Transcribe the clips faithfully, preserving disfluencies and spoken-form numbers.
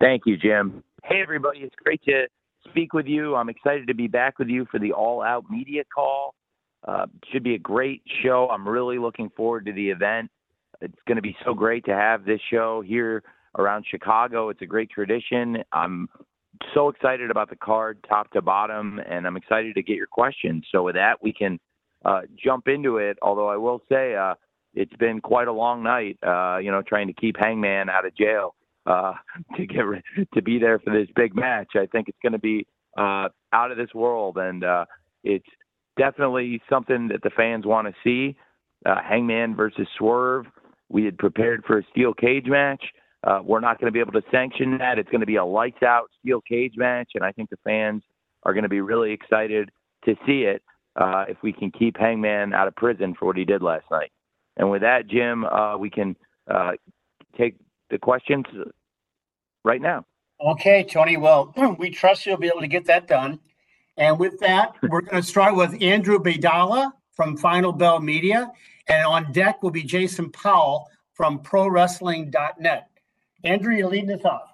Thank you, Jim. Hey, everybody. It's great to speak with you. I'm excited to be back with you for the All Out Media Call. Uh, should be a great show. I'm really looking forward to the event. It's going to be so great to have this show here around Chicago. It's a great tradition. I'm so excited about the card top to bottom, and I'm excited to get your questions. So with that, we can uh, jump into it, although I will say uh, it's been quite a long night, uh, you know, trying to keep Hangman out of jail uh, to get to be there for this big match. I think it's going to be uh, out of this world, and uh, it's definitely something that the fans want to see. Uh, Hangman versus Swerve. We had prepared for a steel cage match. Uh, we're not going to be able to sanction that. It's going to be a lights out steel cage match, and I think the fans are going to be really excited to see it uh, if we can keep Hangman out of prison for what he did last night. And with that, Jim, uh, we can uh, take the questions right now. Okay, Tony. Well, we trust you'll be able to get that done. And with that, we're going to start with Andrew Baydala from Final Bell Media. And on deck will be Jason Powell from Pro Wrestling dot net. Andrew, you're leading us off.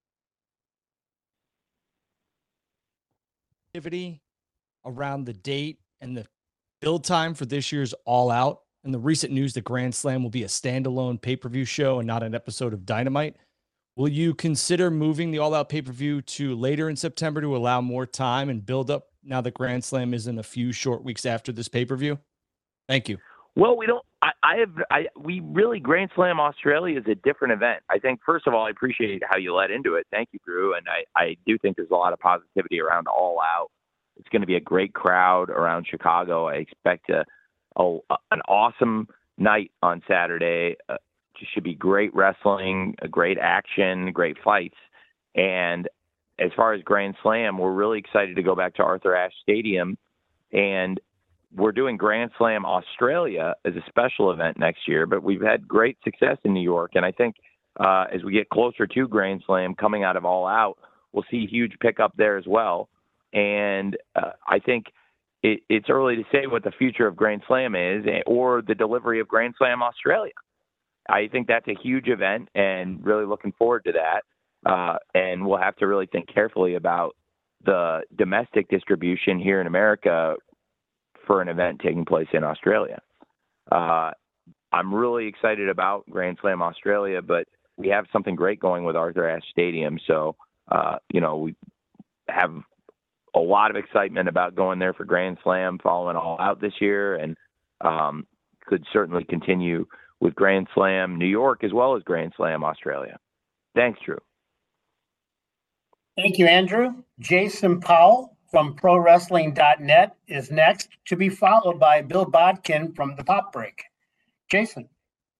Activity around the date and the build time for this year's All Out, and the recent news that Grand Slam will be a standalone pay-per-view show and not an episode of Dynamite. Will you consider moving the All Out pay-per-view to later in September to allow more time and build up now that Grand Slam is in a few short weeks after this pay-per-view? Thank you. Well, we don't. I, I have. I we really Grand Slam Australia is a different event. I think first of all, I appreciate how you led into it. Thank you, Drew. And I, I do think there's a lot of positivity around All Out. It's going to be a great crowd around Chicago. I expect a, a an awesome night on Saturday. Uh, it should be great wrestling, a great action, great fights. And as far as Grand Slam, we're really excited to go back to Arthur Ashe Stadium, and we're doing Grand Slam Australia as a special event next year, but we've had great success in New York. And I think uh, as we get closer to Grand Slam coming out of All Out, we'll see huge pickup there as well. And uh, I think it, it's early to say what the future of Grand Slam is or the delivery of Grand Slam Australia. I think that's a huge event and really looking forward to that. Uh, and we'll have to really think carefully about the domestic distribution here in America for an event taking place in Australia. Uh, I'm really excited about Grand Slam Australia, but we have something great going with Arthur Ashe Stadium. So, uh, you know, we have a lot of excitement about going there for Grand Slam following All Out this year, and um, could certainly continue with Grand Slam New York as well as Grand Slam Australia. Thanks, Drew. Thank you, Andrew. Jason Powell from Pro Wrestling dot net is next, to be followed by Bill Bodkin from The Pop Break. Jason.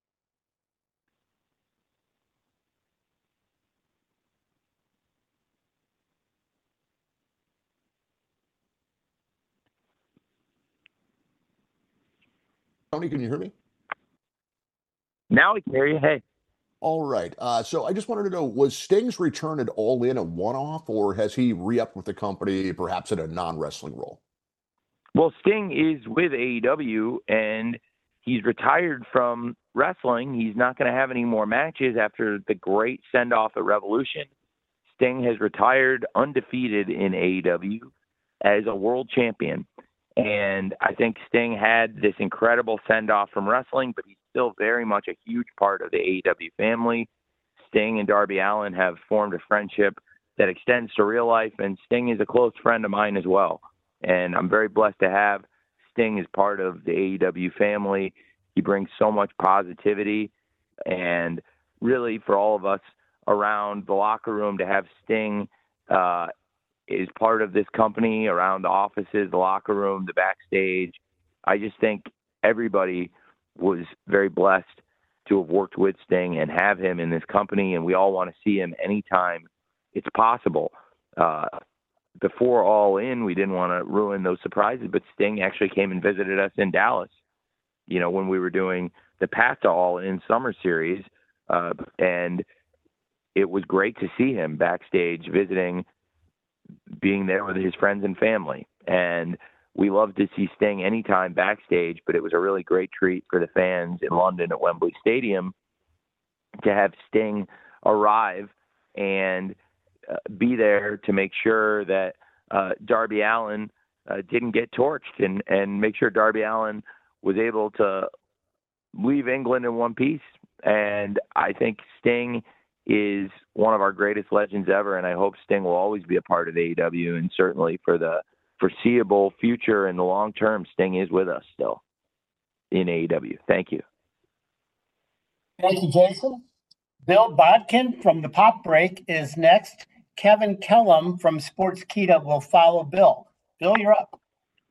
Tony, can you hear me? Now we can hear you. Hey. All right. Uh, so I just wanted to know, was Sting's return at All In a one-off, or has he re-upped with the company, perhaps in a non-wrestling role? Well, Sting is with A E W, and he's retired from wrestling. He's not going to have any more matches after the great send-off at Revolution. Sting has retired undefeated in A E W as a world champion. And I think Sting had this incredible send-off from wrestling, but he's still very much a huge part of the A E W family. Sting and Darby Allin have formed a friendship that extends to real life, and Sting is a close friend of mine as well. And I'm very blessed to have Sting as part of the A E W family. He brings so much positivity, and really for all of us around the locker room to have Sting uh, is part of this company, around the offices, the locker room, the backstage. I just think everybody was very blessed to have worked with Sting and have him in this company, and we all want to see him anytime it's possible. Uh, before All In, we didn't want to ruin those surprises, but Sting actually came and visited us in Dallas, you know, when we were doing the Path to All In Summer Series, uh, and it was great to see him backstage visiting, being there with his friends and family. And we love to see Sting anytime backstage, but it was a really great treat for the fans in London at Wembley Stadium to have Sting arrive and uh, be there to make sure that uh, Darby Allin uh, didn't get torched, and, and make sure Darby Allin was able to leave England in one piece. And I think Sting is one of our greatest legends ever, and I hope Sting will always be a part of A E W, and certainly for the foreseeable future and the long term, Sting is with us still in A E W. Thank you. Thank you, Jason. Bill Bodkin from the Pop Break is next. Kevin Kellum from Sportskeeda will follow Bill. Bill, you're up.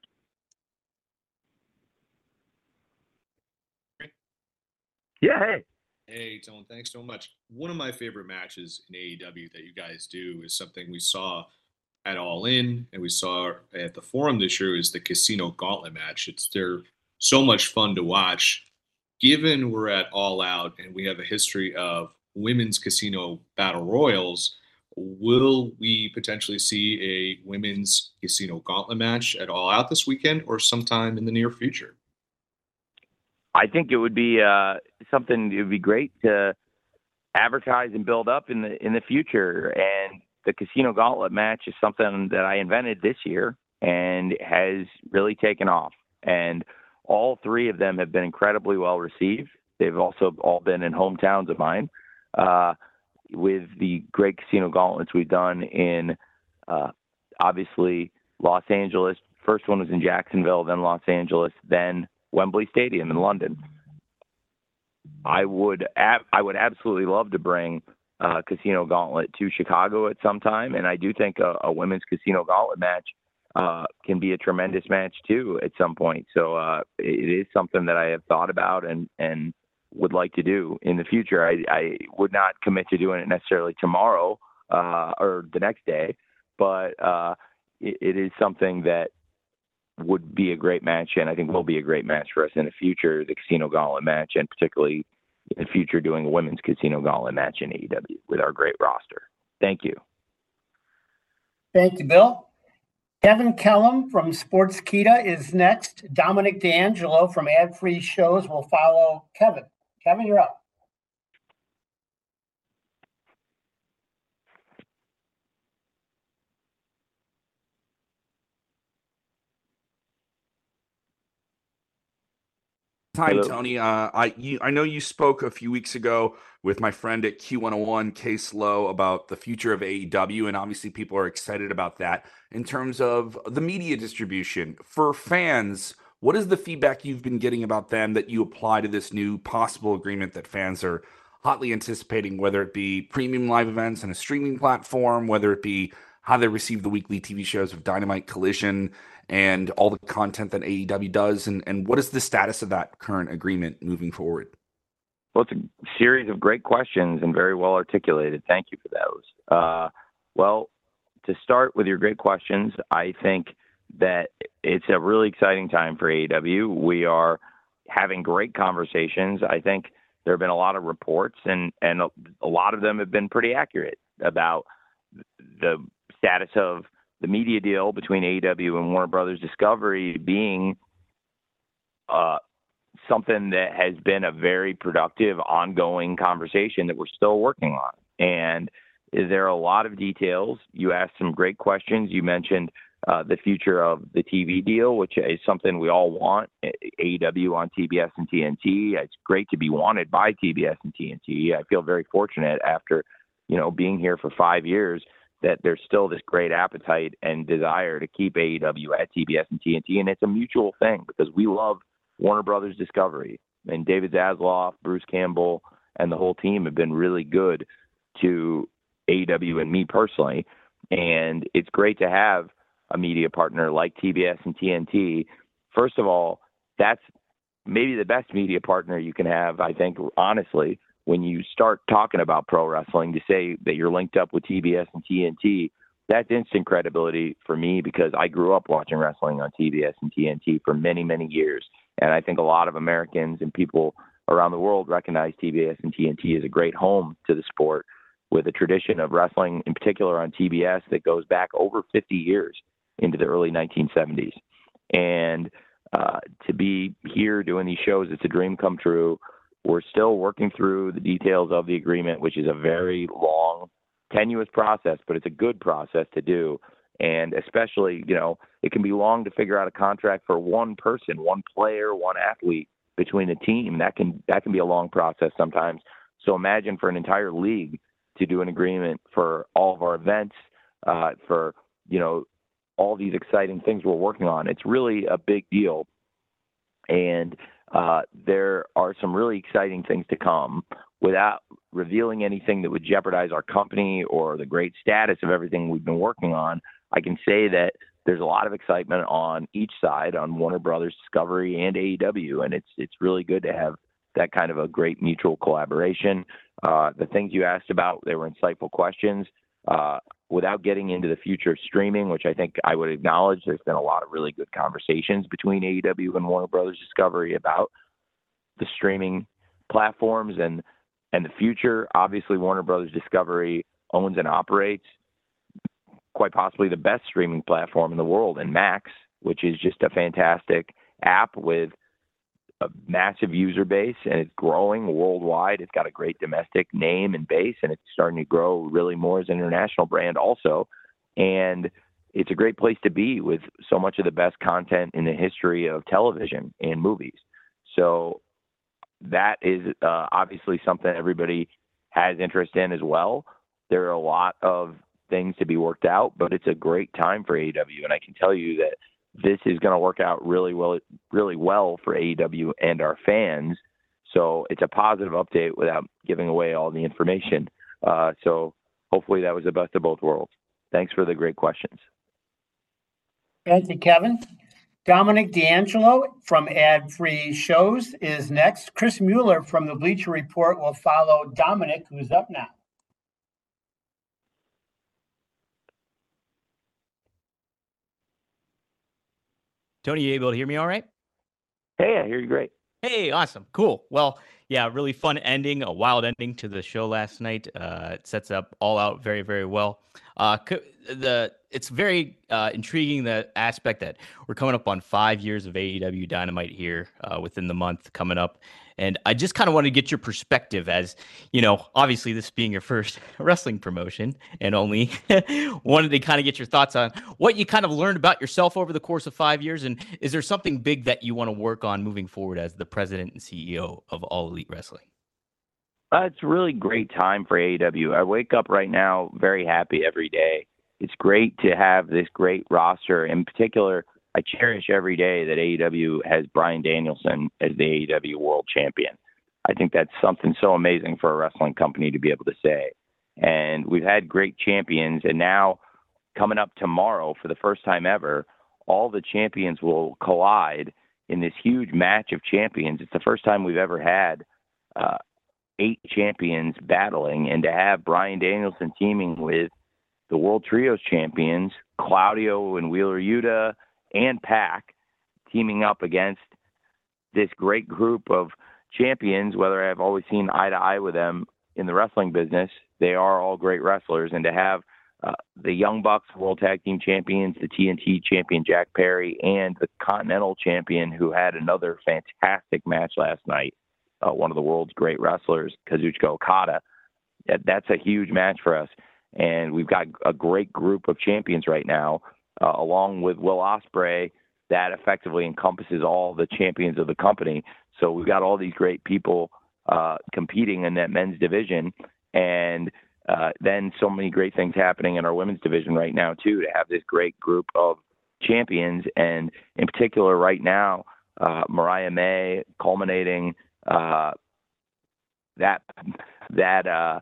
Yeah, hey. Hey, Tone, thanks so much. One of my favorite matches in A E W that you guys do is something we saw at All In and we saw at the Forum this year is the Casino Gauntlet match. It's they're so much fun to watch. Given we're at All Out and we have a history of women's casino battle royals, will we potentially see a women's casino gauntlet match at All Out this weekend or sometime in the near future? I think it would be uh, something. It would be great to advertise and build up in the in the future. And the Casino Gauntlet match is something that I invented this year and has really taken off. And all three of them have been incredibly well received. They've also all been in hometowns of mine. Uh, with the great Casino Gauntlets we've done in, uh, obviously, Los Angeles. First one was in Jacksonville, then Los Angeles, then Wembley Stadium in London. I would ab- I would absolutely love to bring uh, Casino Gauntlet to Chicago at some time, and I do think a, a women's Casino Gauntlet match uh, can be a tremendous match too at some point. So uh, it is something that I have thought about and and would like to do in the future. I, I would not commit to doing it necessarily tomorrow uh, or the next day, but uh, it, it is something that would be a great match, and I think will be a great match for us in the future, the Casino Gauntlet match, and particularly in the future doing a women's Casino Gauntlet match in A E W with our great roster. Thank you. Thank you, Bill. Kevin Kellum from Sportskeeda is next. Dominic D'Angelo from Ad Free Shows will follow Kevin. Kevin, you're up. Time, Hello. Tony. Uh, I you, I know you spoke a few weeks ago with my friend at Q one oh one, Case Lowe, about the future of A E W, and obviously people are excited about that. In terms of the media distribution for fans, what is the feedback you've been getting about them that you apply to this new possible agreement that fans are hotly anticipating, whether it be premium live events and a streaming platform, whether it be how they receive the weekly T V shows of Dynamite, Collision, and all the content that A E W does, and, and what is the status of that current agreement moving forward? Well, it's a series of great questions and very well articulated. Thank you for those. Uh, well, to start with your great questions, I think that it's a really exciting time for A E W. We are having great conversations. I think there have been a lot of reports, and, and a, a lot of them have been pretty accurate about the status of the media deal between A E W and Warner Brothers Discovery being uh, something that has been a very productive, ongoing conversation that we're still working on. And there are a lot of details. You asked some great questions. You mentioned uh, the future of the T V deal, which is something we all want. A E W on T B S and T N T. It's great to be wanted by T B S and T N T. I feel very fortunate after, you know, being here for five years that there's still this great appetite and desire to keep A E W at T B S and T N T. And it's a mutual thing because we love Warner Brothers Discovery, and David Zaslav, Bruce Campbell, and the whole team have been really good to A E W and me personally. And it's great to have a media partner like T B S and T N T. First of all, that's maybe the best media partner you can have, I think, honestly, when you start talking about pro wrestling, to say that you're linked up with T B S and T N T, that's instant credibility for me because I grew up watching wrestling on T B S and T N T for many, many years. And I think a lot of Americans and people around the world recognize T B S and T N T as a great home to the sport, with a tradition of wrestling, in particular on T B S, that goes back over fifty years into the early nineteen seventies. And uh, to be here doing these shows, it's a dream come true. We're still working through the details of the agreement, which is a very long tenuous process, but it's a good process to do. And especially, you know, it can be long to figure out a contract for one person, one player, one athlete between a team. That can that can be a long process sometimes. So imagine for an entire league to do an agreement for all of our events, uh, for, you know, all these exciting things we're working on. It's really a big deal. And uh, there are some really exciting things to come. Without revealing anything that would jeopardize our company or the great status of everything we've been working on, I can say that there's a lot of excitement on each side, on Warner Brothers Discovery and A E W, and it's it's really good to have that kind of a great mutual collaboration. Uh, the things you asked about, they were insightful questions. Uh, without getting into the future of streaming, which I think I would acknowledge, there's been a lot of really good conversations between A E W and Warner Brothers Discovery about the streaming platforms and and the future. Obviously, Warner Brothers Discovery owns and operates quite possibly the best streaming platform in the world, and Max, which is just a fantastic app with a massive user base, and it's growing worldwide. It's got a great domestic name and base, and it's starting to grow really more as an international brand also. And it's a great place to be with so much of the best content in the history of television and movies. So that is uh, obviously something everybody has interest in as well. There are a lot of things to be worked out, but it's a great time for A E W. And I can tell you that this is going to work out really well, really well for A E W and our fans. So it's a positive update without giving away all the information. Uh, so hopefully that was the best of both worlds. Thanks for the great questions. Thank you, Kevin. Dominic D'Angelo from Ad Free Shows is next. Chris Mueller from the Bleacher Report will follow Dominic, who's up now. Tony, you able to hear me all right? Hey, I hear you great. Hey, awesome. Cool. Well, yeah, really fun ending, a wild ending to the show last night. Uh, it sets up all out very, very well. Uh, the It's very uh, intriguing, the aspect that we're coming up on five years of A E W Dynamite here uh, within the month coming up. And I just kind of want to get your perspective as, you know, obviously this being your first wrestling promotion and only wanted to kind of get your thoughts on what you kind of learned about yourself over the course of five years. And is there something big that you want to work on moving forward as the president and C E O of All Elite Wrestling? Uh, it's a really great time for A E W. I wake up right now very happy every day. It's great to have this great roster. In particular, I cherish every day that A E W has Bryan Danielson as the A E W World Champion. I think that's something so amazing for a wrestling company to be able to say. And we've had great champions, and now coming up tomorrow for the first time ever, all the champions will collide in this huge match of champions. It's the first time we've ever had uh, eight champions battling, and to have Bryan Danielson teaming with the World Trios champions, Claudio and Wheeler Yuta and Pac, teaming up against this great group of champions, whether I've always seen eye to eye with them in the wrestling business, they are all great wrestlers. And to have uh, the Young Bucks World Tag Team Champions, the T N T champion Jack Perry, and the Continental champion who had another fantastic match last night, uh, one of the world's great wrestlers, Kazuchika Okada, that, that's a huge match for us. And we've got a great group of champions right now, uh, along with Will Ospreay, that effectively encompasses all the champions of the company. So we've got all these great people uh, competing in that men's division. And uh, then so many great things happening in our women's division right now, too, to have this great group of champions. And in particular, right now, uh, Mariah May culminating uh, that, that, uh,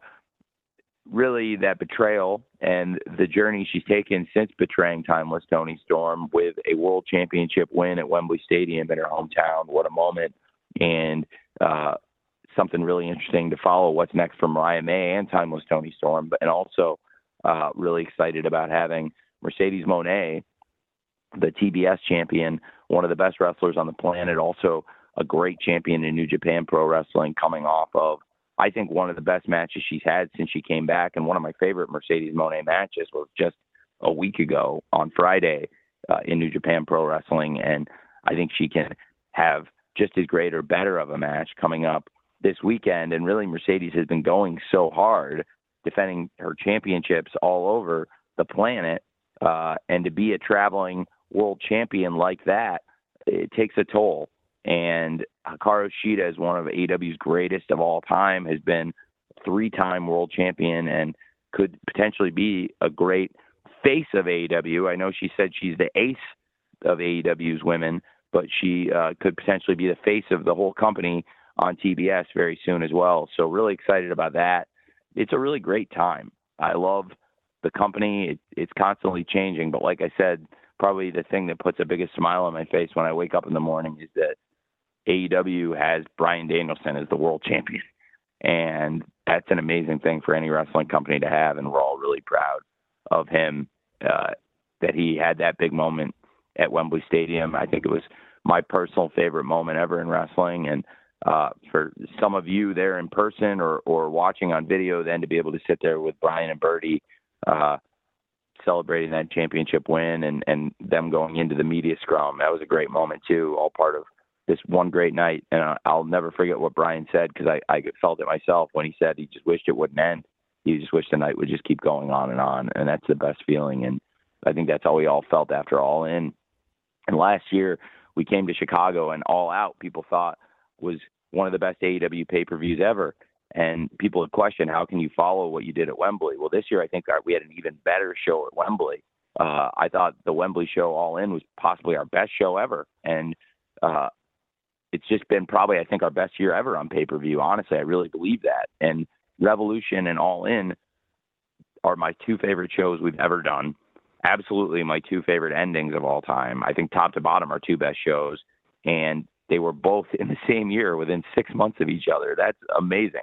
really that betrayal and the journey she's taken since betraying Timeless Toni Storm with a world championship win at Wembley Stadium in her hometown. What a moment. And uh, something really interesting to follow what's next for Mariah May and Timeless Toni Storm, but and also uh, really excited about having Mercedes Moné, the T B S champion, one of the best wrestlers on the planet, also a great champion in New Japan Pro Wrestling, coming off of, I think, one of the best matches she's had since she came back. And one of my favorite Mercedes Moné matches was just a week ago on Friday uh, in New Japan Pro Wrestling. And I think she can have just as great or better of a match coming up this weekend. And really, Mercedes has been going so hard defending her championships all over the planet. Uh, and to be a traveling world champion like that, it takes a toll. And Hikaru Shida is one of A E W's greatest of all time, has been three-time world champion, and could potentially be a great face of A E W. I know she said she's the ace of A E W's women, but she uh, could potentially be the face of the whole company on T B S very soon as well. So really excited about that. It's a really great time. I love the company. It, it's constantly changing, but like I said, probably the thing that puts the biggest smile on my face when I wake up in the morning is that A E W has Bryan Danielson as the world champion. And that's an amazing thing for any wrestling company to have. And we're all really proud of him, uh, that he had that big moment at Wembley Stadium. I think it was my personal favorite moment ever in wrestling. And uh, for some of you there in person or, or watching on video, then to be able to sit there with Brian and Bertie, uh, celebrating that championship win and, and them going into the media scrum, that was a great moment too, all part of this one great night. And I'll never forget what Brian said, because I, I felt it myself when he said he just wished it wouldn't end. He just wished the night would just keep going on and on. And that's the best feeling. And I think that's how we all felt after All In. And last year we came to Chicago, and All Out, people thought was one of the best A E W pay-per-views ever. And people had questioned, how can you follow what you did at Wembley? Well, this year I think our, we had an even better show at Wembley. Uh, I thought the Wembley show All In was possibly our best show ever. And uh, it's just been probably, I think, our best year ever on pay-per-view. Honestly, I really believe that. And Revolution and All In are my two favorite shows we've ever done. Absolutely my two favorite endings of all time. I think top to bottom are two best shows, and they were both in the same year within six months of each other. That's amazing.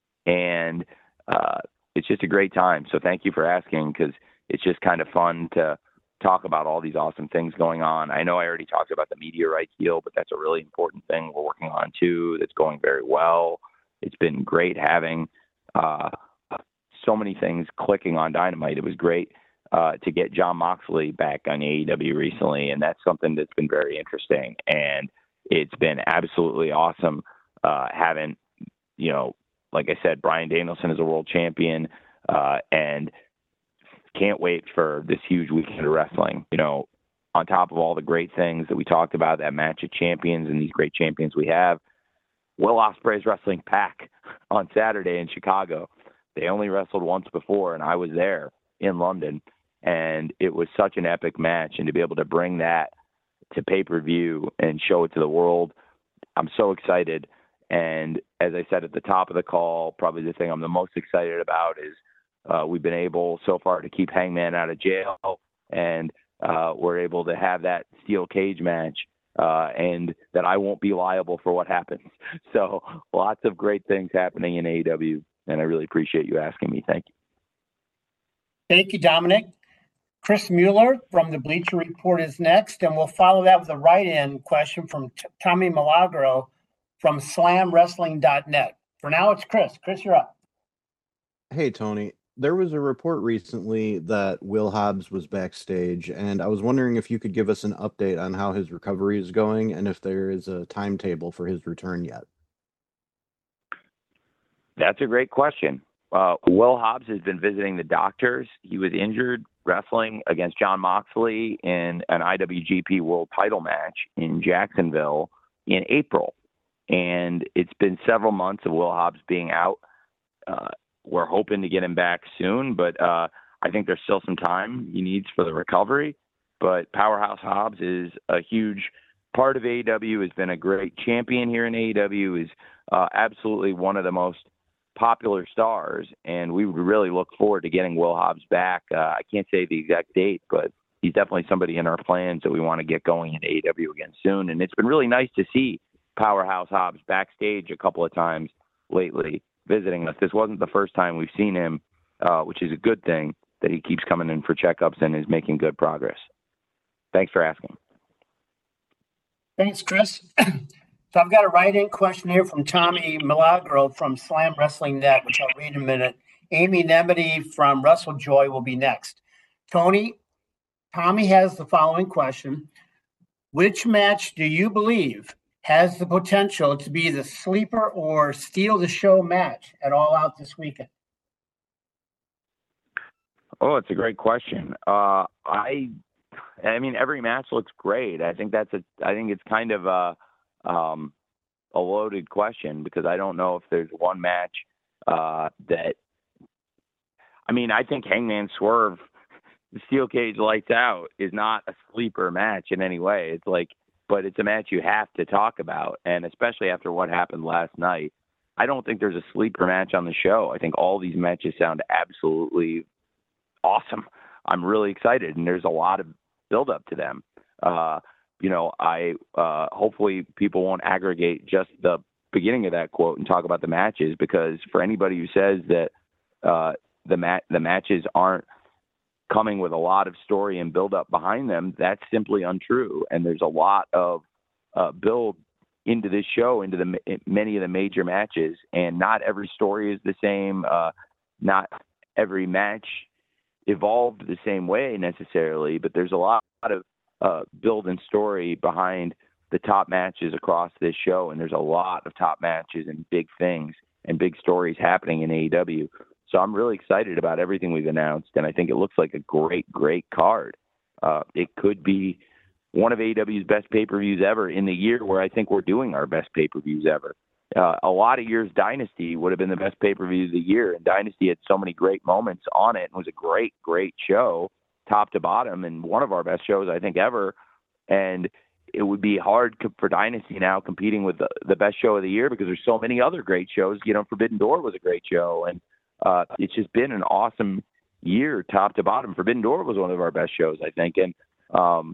And uh, it's just a great time. So thank you for asking, because it's just kind of fun to talk about all these awesome things going on. I know I already talked about the media rights deal, but that's a really important thing we're working on too. That's going very well. It's been great having uh, so many things clicking on Dynamite. It was great uh, to get Jon Moxley back on A E W recently, and that's something that's been very interesting. And it's been absolutely awesome uh, having, you know, like I said, Bryan Danielson is a world champion, uh, and can't wait for this huge weekend of wrestling. You know, on top of all the great things that we talked about, that match of champions and these great champions we have, Will Ospreay's wrestling Pac on Saturday in Chicago. They only wrestled once before, and I was there in London, and it was such an epic match. And to be able to bring that to pay-per-view and show it to the world, I'm so excited. And as I said at the top of the call, probably the thing I'm the most excited about is uh, we've been able so far to keep Hangman out of jail, and uh, we're able to have that steel cage match, uh, and that I won't be liable for what happens. So lots of great things happening in A E W, and I really appreciate you asking me. Thank you. Thank you, Dominic. Chris Mueller from the Bleacher Report is next, and we'll follow that with a write-in question from T- Tommy Milagro from slam wrestling dot net. For now, it's Chris. Chris, you're up. Hey, Tony. There was a report recently that Will Hobbs was backstage, and I was wondering if you could give us an update on how his recovery is going and if there is a timetable for his return yet. That's a great question. Uh, Will Hobbs has been visiting the doctors. He was injured wrestling against Jon Moxley in an I W G P World title match in Jacksonville in April. And it's been several months of Will Hobbs being out. Uh, we're hoping to get him back soon, but uh, I think there's still some time he needs for the recovery. But Powerhouse Hobbs is a huge part of A E W, has been a great champion here in A E W, is uh, absolutely one of the most popular stars, and we would really look forward to getting Will Hobbs back. Uh, I can't say the exact date, but he's definitely somebody in our plans that we want to get going in A E W again soon. And it's been really nice to see Powerhouse Hobbs backstage a couple of times lately visiting us. This wasn't the first time we've seen him, uh, which is a good thing that he keeps coming in for checkups and is making good progress. Thanks for asking. Thanks, Chris. So I've got a write-in question here from Tommy Milagro from Slam Wrestling Net, which I'll read in a minute. Amy Nemedy from Russell Joy will be next. Tony, Tommy has the following question. Which match do you believe has the potential to be the sleeper or steal the show match at All Out this weekend? Oh, it's a great question. Uh, I, I mean, every match looks great. I think that's a. I think it's kind of a, um, a loaded question because I don't know if there's one match uh, that. I mean, I think Hangman Swerve, the Steel Cage Lights Out is not a sleeper match in any way. It's like, but it's a match you have to talk about, and especially after what happened last night. I don't think there's a sleeper match on the show. I think all these matches sound absolutely awesome. I'm really excited, and there's a lot of build up to them. Uh, you know, I uh, hopefully people won't aggregate just the beginning of that quote and talk about the matches, because for anybody who says that uh, the mat the matches aren't coming with a lot of story and build up behind them, that's simply untrue. And there's a lot of uh, build into this show, into the many of the major matches, and not every story is the same. Uh, not every match evolved the same way necessarily, but there's a lot of uh, build and story behind the top matches across this show, and there's a lot of top matches and big things and big stories happening in A E W. So I'm really excited about everything we've announced, and I think it looks like a great, great card. Uh, it could be one of A E W's best pay-per-views ever in the year where I think we're doing our best pay-per-views ever. Uh, a lot of years, Dynasty would have been the best pay-per-view of the year, and Dynasty had so many great moments on it and was a great, great show, top to bottom, and one of our best shows, I think, ever. And it would be hard co- for Dynasty now competing with the, the best show of the year because there's so many other great shows. You know, Forbidden Door was a great show, and uh, it's just been an awesome year, top to bottom. Forbidden Door was one of our best shows, I think, and um,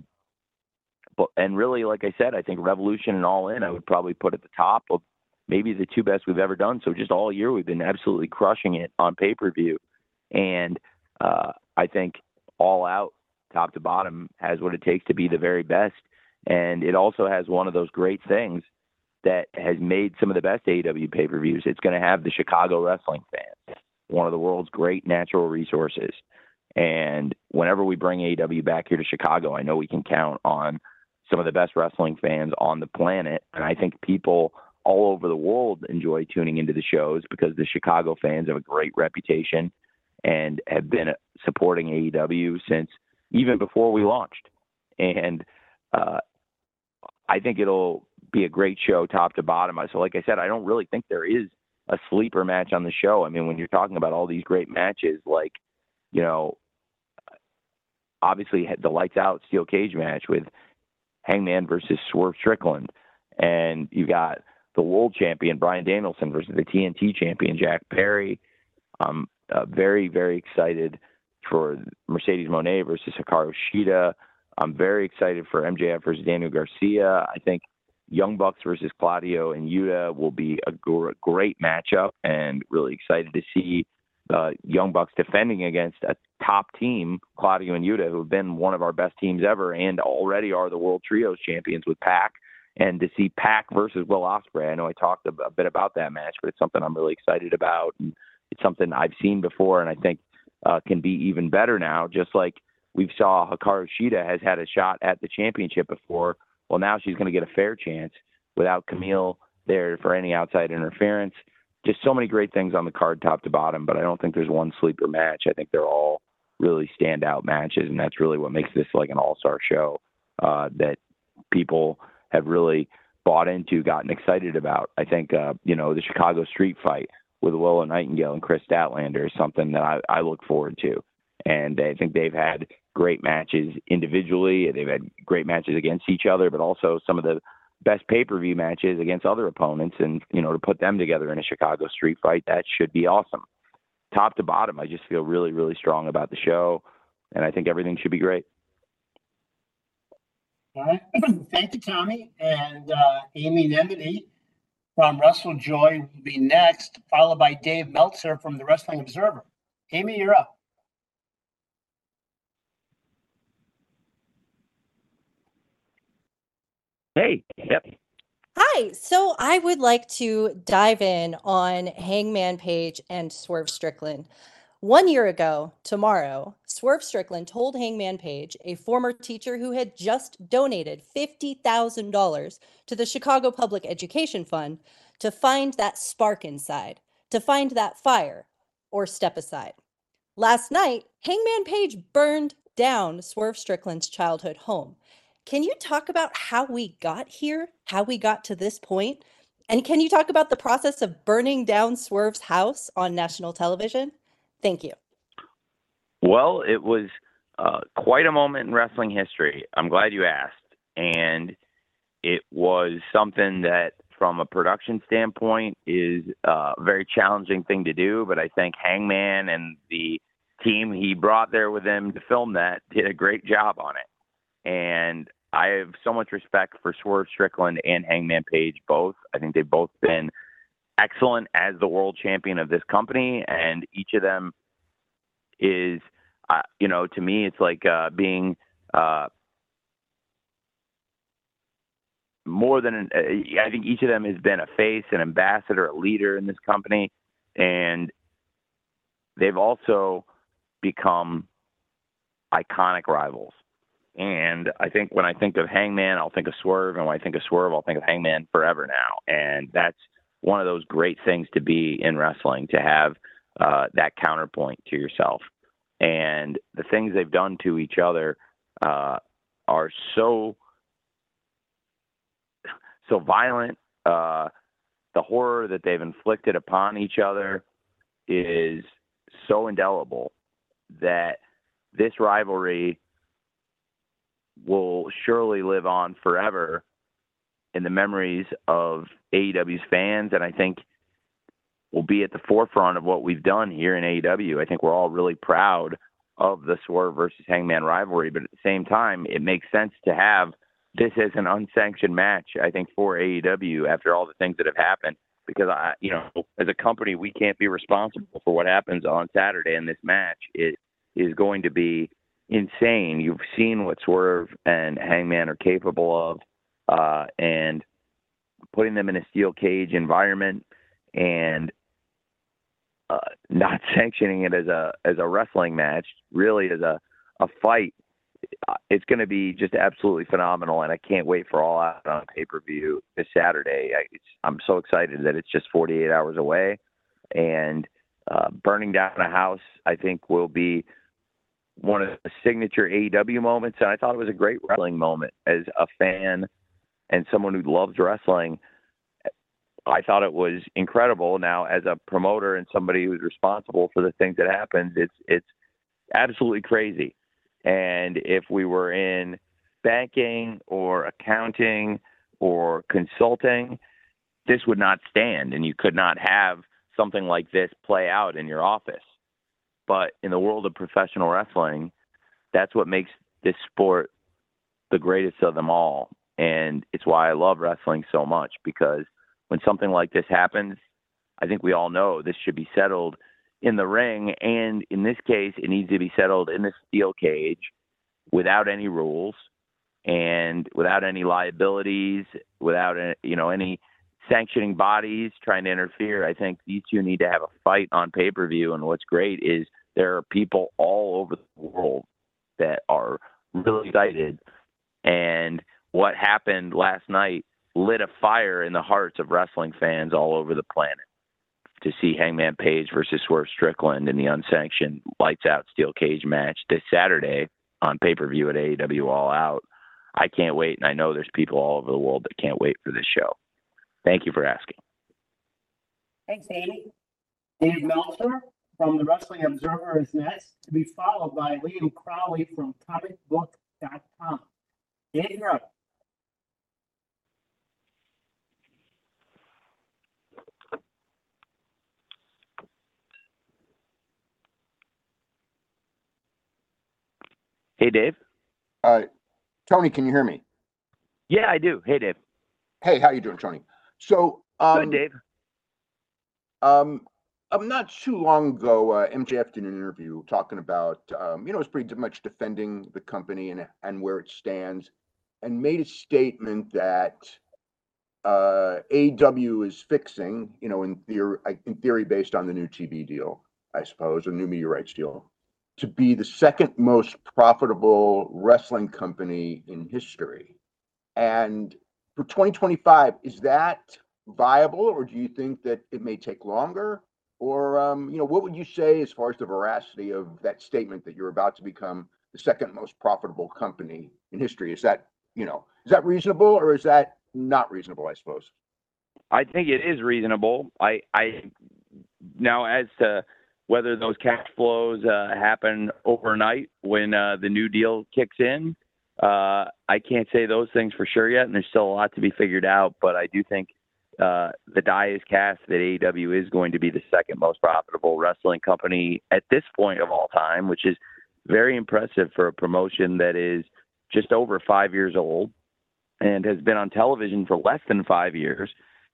but and really, like I said, I think Revolution and All In I would probably put at the top of maybe the two best we've ever done. So just all year we've been absolutely crushing it on pay-per-view. And uh, I think All Out, top to bottom, has what it takes to be the very best. And it also has one of those great things that has made some of the best A E W pay-per-views. It's going to have the Chicago wrestling fans, one of the world's great natural resources. And whenever we bring A E W back here to Chicago, I know we can count on some of the best wrestling fans on the planet. And I think people all over the world enjoy tuning into the shows because the Chicago fans have a great reputation and have been supporting A E W since even before we launched. And uh, I think it'll be a great show top to bottom. So like I said, I don't really think there is a sleeper match on the show. I mean, when you're talking about all these great matches, like, you know, obviously the Lights Out Steel Cage match with Hangman versus Swerve Strickland, and you got the world champion Bryan Danielson versus the T N T champion Jack Perry. I'm uh, very, very excited for Mercedes Moné versus Hikaru Shida. I'm very excited for M J F versus Daniel Garcia. I think Young Bucks versus Claudio and Yuta will be a gr- great matchup, and really excited to see the Young Bucks defending against a top team, Claudio and Yuta, who have been one of our best teams ever and already are the World Trios champions with Pac. And to see Pac versus Will Ospreay, I know I talked a, a bit about that match, but it's something I'm really excited about. And it's something I've seen before, and I think uh, can be even better now. Just like we saw Hikaru Shida has had a shot at the championship before. Well, now she's going to get a fair chance without Camille there for any outside interference. Just so many great things on the card, top to bottom, but I don't think there's one sleeper match. I think they're all really standout matches, and that's really what makes this like an all-star show uh, that people have really bought into, gotten excited about. I think, uh, you know, the Chicago Street Fight with Willow Nightingale and Chris Statlander is something that I, I look forward to. And I think they've had great matches individually. They've had great matches against each other, but also some of the best pay-per-view matches against other opponents. And, you know, to put them together in a Chicago Street Fight, that should be awesome. Top to bottom, I just feel really, really strong about the show, and I think everything should be great. All right. Thank you, Tommy. And uh, Amy Nemedy from Wrestle Joy will be next, followed by Dave Meltzer from the Wrestling Observer. Amy, you're up. Hey, yep. Hi. So I would like to dive in on Hangman Page and Swerve Strickland. One year ago, tomorrow, Swerve Strickland told Hangman Page, a former teacher who had just donated fifty thousand dollars to the Chicago Public Education Fund, to find that spark inside, to find that fire, or step aside. Last night, Hangman Page burned down Swerve Strickland's childhood home. Can you talk about how we got here, how we got to this point? And can you talk about the process of burning down Swerve's house on national television? Thank you. Well, it was uh, quite a moment in wrestling history. I'm glad you asked. And it was something that, from a production standpoint, is a very challenging thing to do. But I think Hangman and the team he brought there with him to film that did a great job on it. And I have so much respect for Swerve Strickland and Hangman Page both. I think they've both been excellent as the world champion of this company, and each of them is, uh, you know, to me, it's like uh, being uh, more than an, uh, I think each of them has been a face, an ambassador, a leader in this company, and they've also become iconic rivals. And I think when I think of Hangman, I'll think of Swerve, and when I think of Swerve, I'll think of Hangman forever now. And that's one of those great things to be in wrestling, to have uh, that counterpoint to yourself. And the things they've done to each other uh, are so so violent. Uh, the horror that they've inflicted upon each other is so indelible that this rivalry will surely live on forever in the memories of A E W's fans. And I think will be at the forefront of what we've done here in A E W. I think we're all really proud of the Swerve versus Hangman rivalry, but at the same time, it makes sense to have this as an unsanctioned match, I think, for A E W after all the things that have happened, because I, you know, as a company, we can't be responsible for what happens on Saturday in this match. It is going to be insane. You've seen what Swerve and Hangman are capable of, uh, and putting them in a steel cage environment and uh, not sanctioning it as a as a wrestling match, really as a, a fight, it's going to be just absolutely phenomenal. And I can't wait for All Out on pay-per-view this Saturday. I, it's, I'm so excited that it's just forty-eight hours away, and uh, burning down a house, I think, will be one of the signature A E W moments. And I thought it was a great wrestling moment as a fan and someone who loves wrestling. I thought it was incredible. Now, as a promoter and somebody who's responsible for the things that happens, it's, it's absolutely crazy. And if we were in banking or accounting or consulting, this would not stand, and you could not have something like this play out in your office. But in the world of professional wrestling, that's what makes this sport the greatest of them all. And it's why I love wrestling so much, because when something like this happens, I think we all know this should be settled in the ring. And in this case, it needs to be settled in the steel cage without any rules and without any liabilities, without, you know, any sanctioning bodies trying to interfere. I think these two need to have a fight on pay-per-view. And what's great is there are people all over the world that are really excited. And what happened last night lit a fire in the hearts of wrestling fans all over the planet to see Hangman Page versus Swerve Strickland in the unsanctioned lights out steel cage match this Saturday on pay-per-view at A E W All Out. I can't wait. And I know there's people all over the world that can't wait for this show. Thank you for asking. Thanks, Andy. Dave Meltzer from the Wrestling Observer is next, to be followed by Liam Crowley from comic book dot com. Dave, you're up. Hey, Dave. Uh, Tony, can you hear me? Yeah, I do. Hey, Dave. Hey, how you doing, Tony? So, um, good, Dave. Um, um, not too long ago, uh, M J F did an interview talking about, um, you know, it's pretty much defending the company and and where it stands, and made a statement that uh, A E W is fixing, you know, in theory, in theory, based on the new T V deal, I suppose, a new media rights deal, to be the second most profitable wrestling company in history. And for twenty twenty-five, is that viable, or do you think that it may take longer? Or, um, you know, what would you say as far as the veracity of that statement that you're about to become the second most profitable company in history? Is that, you know, is that reasonable or is that not reasonable, I suppose? I think it is reasonable. I, I now as to whether those cash flows uh, happen overnight when uh, the new deal kicks in, uh, I can't say those things for sure yet, and there's still a lot to be figured out. But I do think uh, the die is cast that A E W is going to be the second most profitable wrestling company at this point of all time, which is very impressive for a promotion that is just over five years old and has been on television for less than five years.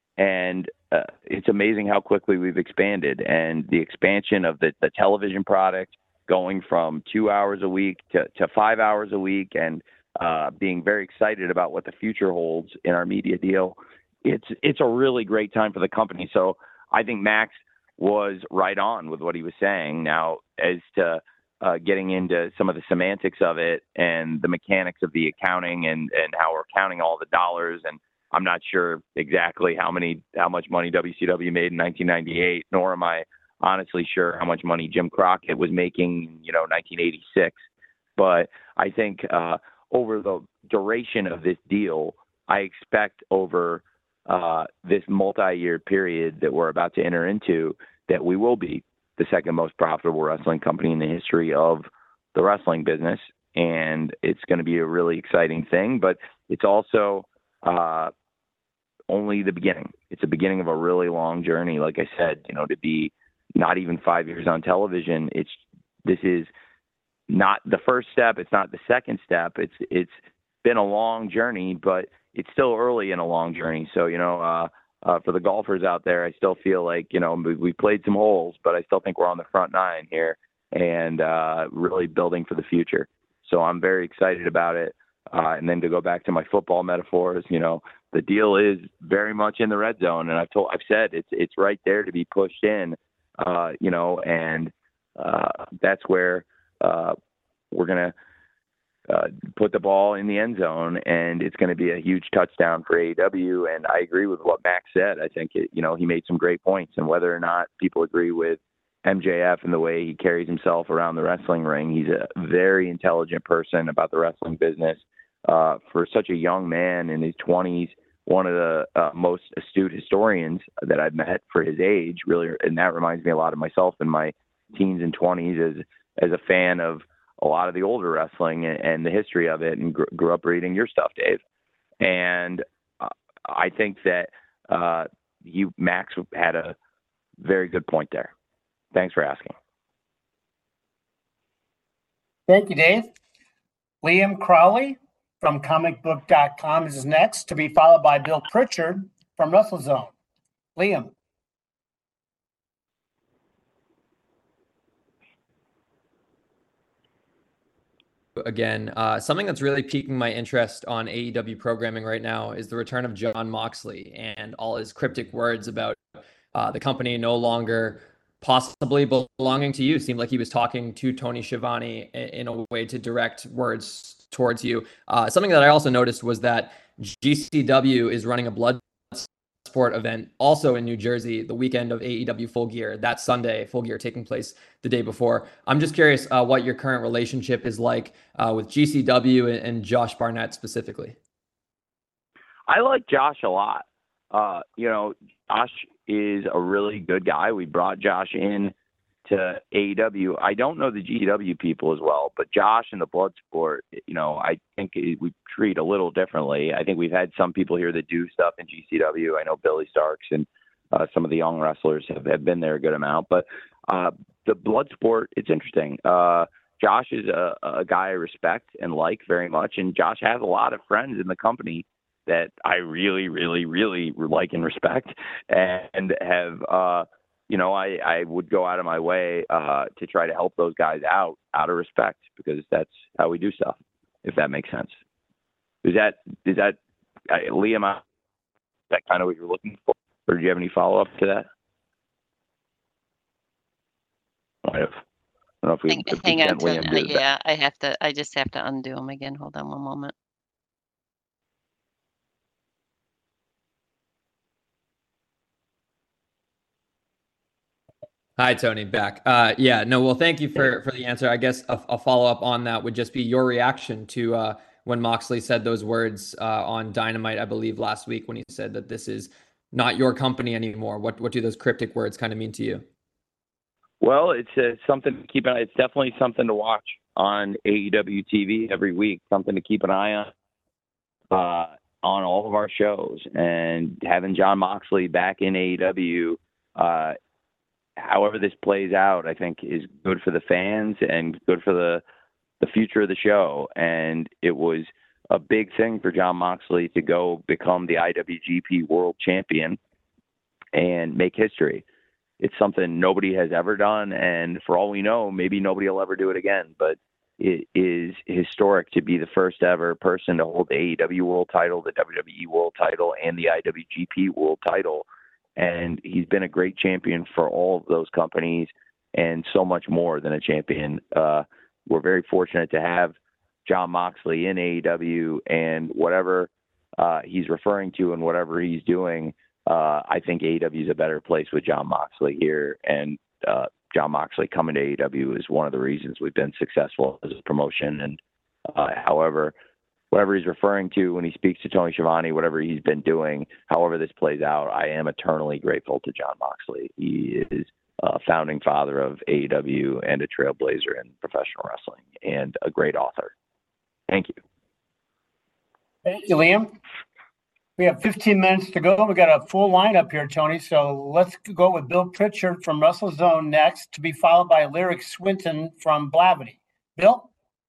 And uh, it's amazing how quickly we've expanded, and the expansion of the, the television product going from two hours a week to, to five hours a week, and uh, being very excited about what the future holds in our media deal. It's, it's a really great time for the company. So I think Max was right on with what he was saying. Now, as to uh, getting into some of the semantics of it and the mechanics of the accounting and, and how we're counting all the dollars, and I'm not sure exactly how many, how much money W C W made in nineteen ninety-eight, nor am I honestly sure how much money Jim Crockett was making, you know, nineteen eighty-six. But I think uh, over the duration of this deal, I expect over uh, this multi-year period that we're about to enter into, that we will be the second most profitable wrestling company in the history of the wrestling business. And it's going to be a really exciting thing, but it's also uh, only the beginning. It's the beginning of a really long journey. Like I said, you know, to be not even five years on television, it's, this is not the first step. It's not the second step. It's, it's been a long journey, but it's still early in a long journey. So, you know, uh, uh, for the golfers out there, I still feel like, you know, we, we played some holes, but I still think we're on the front nine here and uh, really building for the future. So I'm very excited about it. Uh, and then to go back to my football metaphors, you know, the deal is very much in the red zone. And I've told, I've said it's, it's right there to be pushed in, uh, you know, and uh, that's where uh, we're going to uh, put the ball in the end zone, and it's going to be a huge touchdown for A E W. And I agree with what Max said. I think, it, you know, he made some great points, and whether or not people agree with M J F and the way he carries himself around the wrestling ring, he's a very intelligent person about the wrestling business. Uh, for such a young man in his twenties, one of the uh, most astute historians that I've met for his age, really, and that reminds me a lot of myself in my teens and twenties as as a fan of a lot of the older wrestling and, and the history of it, and gr- grew up reading your stuff, Dave. And uh, I think that uh, you, Max, had a very good point there. Thanks for asking. Thank you, Dave. Liam Crowley from comic book dot com is next, to be followed by Bill Pritchard from WrestleZone. Liam. Again, uh, something that's really piquing my interest on A E W programming right now is the return of Jon Moxley and all his cryptic words about uh, the company no longer possibly belonging to you. Seemed like he was talking to Tony Schiavone in a way to direct words towards you. Uh, something that I also noticed was that G C W is running a blood sport event also in New Jersey the weekend of A E W Full Gear, that Sunday, Full Gear taking place the day before. I'm just curious uh, what your current relationship is like uh, with G C W and, and Josh Barnett specifically. I like Josh a lot. Uh, you know, Josh is a really good guy. We brought Josh in to A E W. I don't know the G C W people as well, but Josh and the Bloodsport, you know, I think we treat a little differently. I think we've had some people here that do stuff in G C W. I know Billy Starks and uh, some of the young wrestlers have, have been there a good amount, but uh, the Bloodsport, it's interesting. Uh, Josh is a, a guy I respect and like very much, and Josh has a lot of friends in the company that I really, really, really like and respect, and have, uh, you know, I, I would go out of my way uh, to try to help those guys out, out of respect, because that's how we do stuff, if that makes sense. Is that, is that, uh, Liam, is that kind of what you're looking for? Or do you have any follow-up to that? I don't know if we, Hang, if we hang on, sent Tony. Liam Uh, to the back. yeah, I have to. I just have to undo them again. Hold on one moment. Hi, Tony, back. Uh, yeah, no, well, thank you for for the answer. I guess a, a follow up on that would just be your reaction to uh, when Moxley said those words uh, on Dynamite, I believe last week, when he said that this is not your company anymore. What what do those cryptic words kind of mean to you? Well, it's uh, something to keep an eye. It's definitely something to watch on A E W T V every week. Something to keep an eye on uh, on all of our shows. And having Jon Moxley back in A E W, uh, however this plays out, I think is good for the fans and good for the the future of the show. And it was a big thing for Jon Moxley to go become the I W G P World Champion and make history. It's something nobody has ever done, and for all we know, maybe nobody will ever do it again. But it is historic to be the first ever person to hold the A E W World Title, the W W E World Title, and the I W G P World Title. And he's been a great champion for all of those companies, and so much more than a champion. Uh, we're very fortunate to have Jon Moxley in A E W, and whatever uh, he's referring to and whatever he's doing, Uh, I think A E W is a better place with Jon Moxley here, and uh, Jon Moxley coming to A E W is one of the reasons we've been successful as a promotion. And uh, however, whatever he's referring to when he speaks to Tony Schiavone, whatever he's been doing, however this plays out, I am eternally grateful to Jon Moxley. He is a founding father of A E W and a trailblazer in professional wrestling and a great author. Thank you. Thank you, Liam. We have fifteen minutes to go. We got a full lineup here, Tony. So let's go with Bill Pritchard from WrestleZone next, to be followed by Lyric Swinton from Blavity. Bill?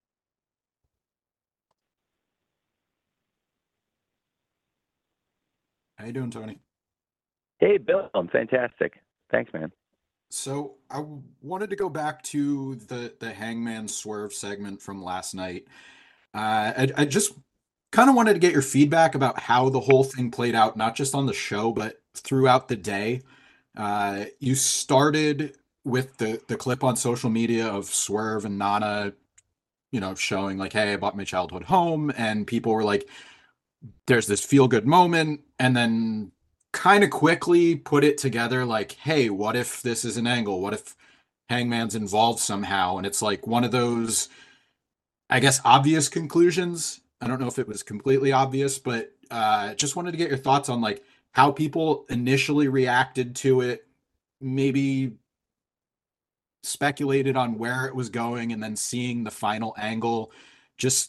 How you doing, Tony? Hey, Bill. I'm fantastic. Thanks, man. So I w- wanted to go back to the the Hangman Swerve segment from last night. Uh, I, I just kind of wanted to get your feedback about how the whole thing played out, not just on the show, but throughout the day. Uh, you started with the the clip on social media of Swerve and Nana, you know, showing like, "Hey, I bought my childhood home," and people were like, "There's this feel good moment," and then kind of quickly put it together like, "Hey, what if this is an angle? What if Hangman's involved somehow?" And it's like one of those, I guess, obvious conclusions. I don't know if it was completely obvious, but uh, just wanted to get your thoughts on like how people initially reacted to it, maybe speculated on where it was going, and then seeing the final angle, just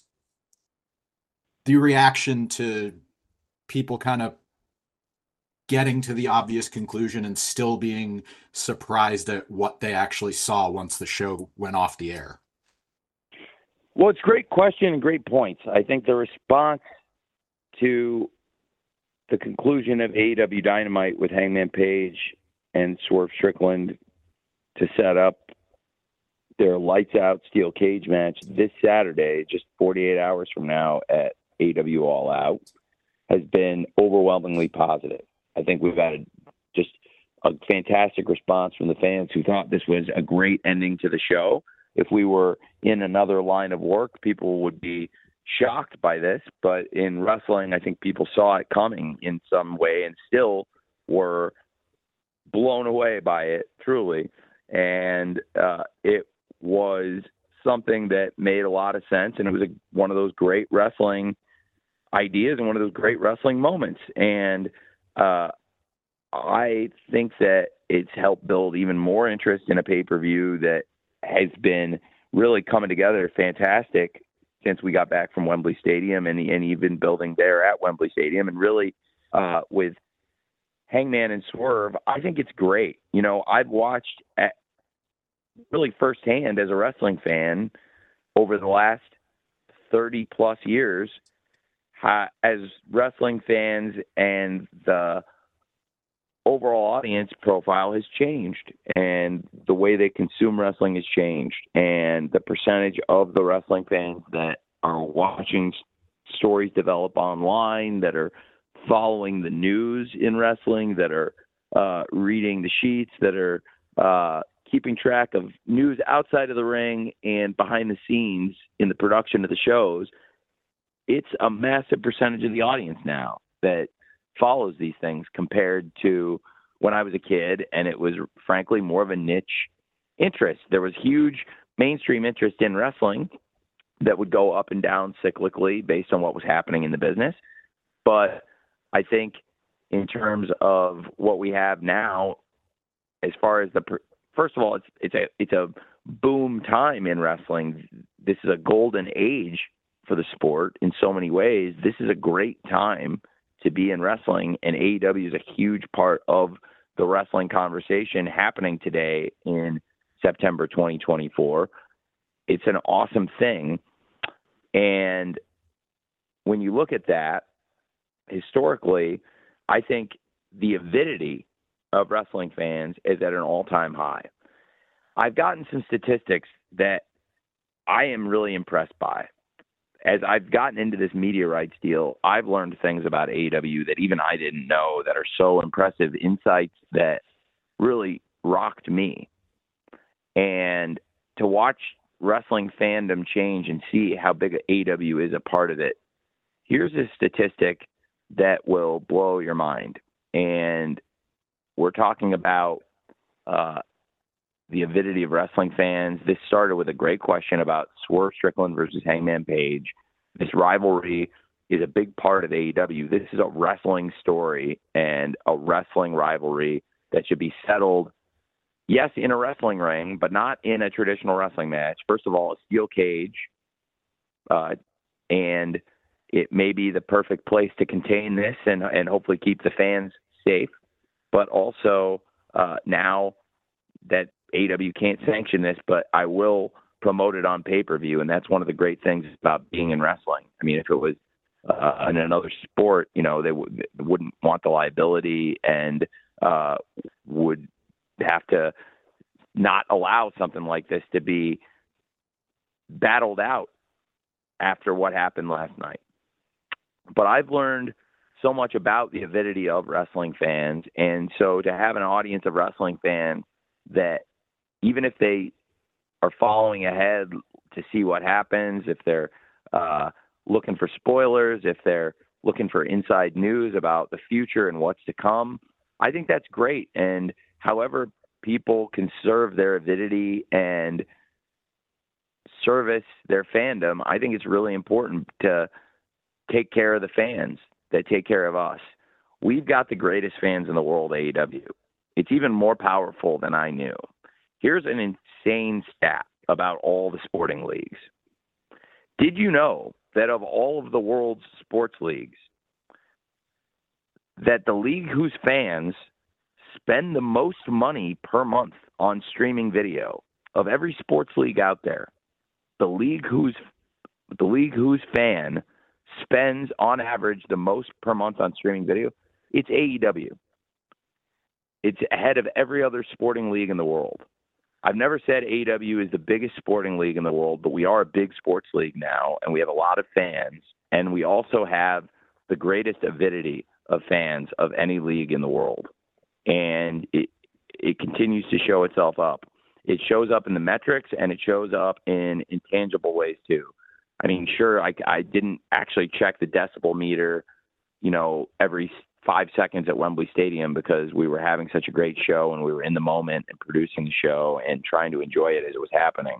the reaction to people kind of getting to the obvious conclusion and still being surprised at what they actually saw once the show went off the air. Well, it's a great question and great points. I think the response to the conclusion of A E W Dynamite with Hangman Page and Swerve Strickland to set up their lights out steel cage match this Saturday, just forty-eight hours from now at A E W All Out, has been overwhelmingly positive. I think we've had just a fantastic response from the fans who thought this was a great ending to the show. If we were in another line of work, people would be shocked by this. But in wrestling, I think people saw it coming in some way and still were blown away by it, truly. And uh, it was something that made a lot of sense. And it was a, one of those great wrestling ideas and one of those great wrestling moments. And uh, I think that it's helped build even more interest in a pay-per-view that has been really coming together fantastic since we got back from Wembley Stadium, and, and even building there at Wembley Stadium. And really uh, with Hangman and Swerve, I think it's great. You know, I've watched at really firsthand as a wrestling fan over the last thirty plus years, how, as wrestling fans and the overall audience profile has changed, and the way they consume wrestling has changed, and the percentage of the wrestling fans that are watching stories develop online, that are following the news in wrestling, that are uh, reading the sheets, that are uh, keeping track of news outside of the ring and behind the scenes in the production of the shows. It's a massive percentage of the audience now that follows these things compared to when I was a kid, and it was frankly more of a niche interest. There was huge mainstream interest in wrestling that would go up and down cyclically based on what was happening in the business. But I think in terms of what we have now, as far as the, first of all, it's, it's a, it's a boom time in wrestling. This is a golden age for the sport in so many ways. This is a great time to be in wrestling, and A E W is a huge part of the wrestling conversation happening today in September twenty twenty-four. It's an awesome thing. And when you look at that, historically, I think the avidity of wrestling fans is at an all-time high. I've gotten some statistics that I am really impressed by. As I've gotten into this media rights deal, I've learned things about A E W that even I didn't know that are so impressive, insights that really rocked me. And to watch wrestling fandom change and see how big A E W is a part of it, here's a statistic that will blow your mind. And we're talking about uh, the avidity of wrestling fans. This started with a great question about Swerve Strickland versus Hangman Page. This rivalry is a big part of A E W. This is a wrestling story and a wrestling rivalry that should be settled, yes, in a wrestling ring, but not in a traditional wrestling match. First of all, a steel cage, uh, and it may be the perfect place to contain this and, and hopefully keep the fans safe. But also uh, now that A E W can't sanction this, but I will promote it on pay-per-view, and that's one of the great things about being in wrestling. I mean, if it was uh, in another sport, you know, they, w- they wouldn't want the liability and uh, would have to not allow something like this to be battled out after what happened last night. But I've learned so much about the avidity of wrestling fans, and so to have an audience of wrestling fans that even if they are following ahead to see what happens, if they're uh, looking for spoilers, if they're looking for inside news about the future and what's to come, I think that's great. And however people can serve their avidity and service their fandom, I think it's really important to take care of the fans that take care of us. We've got the greatest fans in the world, A E W. It's even more powerful than I knew. Here's an insane stat about all the sporting leagues. Did you know that of all of the world's sports leagues, that the league whose fans spend the most money per month on streaming video of every sports league out there, the league whose the league whose fan spends on average the most per month on streaming video, it's A E W. It's ahead of every other sporting league in the world. I've never said A E W is the biggest sporting league in the world, but we are a big sports league now, and we have a lot of fans, and we also have the greatest avidity of fans of any league in the world. And it it continues to show itself up. It shows up in the metrics, and it shows up in intangible ways too. I mean, sure, I, I didn't actually check the decibel meter, you know, every five seconds at Wembley Stadium because we were having such a great show and we were in the moment and producing the show and trying to enjoy it as it was happening.